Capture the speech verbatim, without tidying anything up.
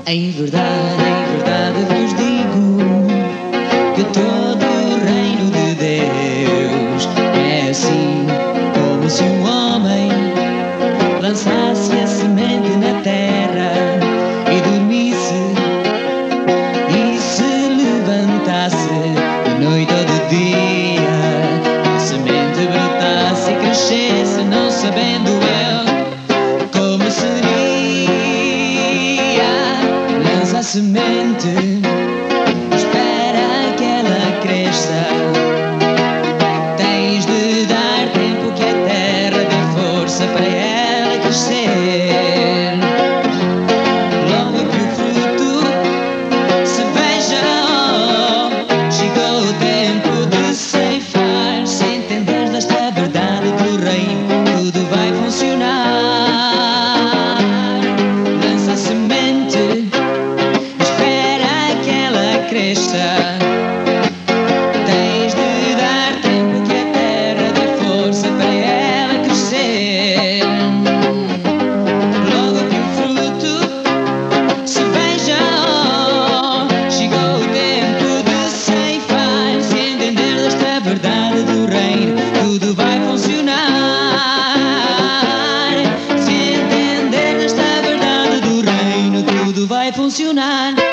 Em verdade, em verdade vos digo que todo o reino de Deus é assim, como se um homem lançasse a semente na terra e dormisse e se levantasse de noite ou de dia, a semente brotasse e crescesse, não sabendo ele como seria. Lança a semente, espera que ela cresça, tens de dar tempo que a terra dê força para ela crescer. Logo que o fruto se veja, oh, chegou o tempo de ceifar. Se entenderes esta verdade do reino, tudo vai funcionar. Lança a semente, espera que ela cresça, tens de dar tempo que a terra dê força para ela crescer. Logo que o fruto se veja, oh, chegou o tempo de ceifar. Se entenderes esta verdade do reino, tudo vai funcionar. Se entenderes esta verdade do reino, tudo vai funcionar.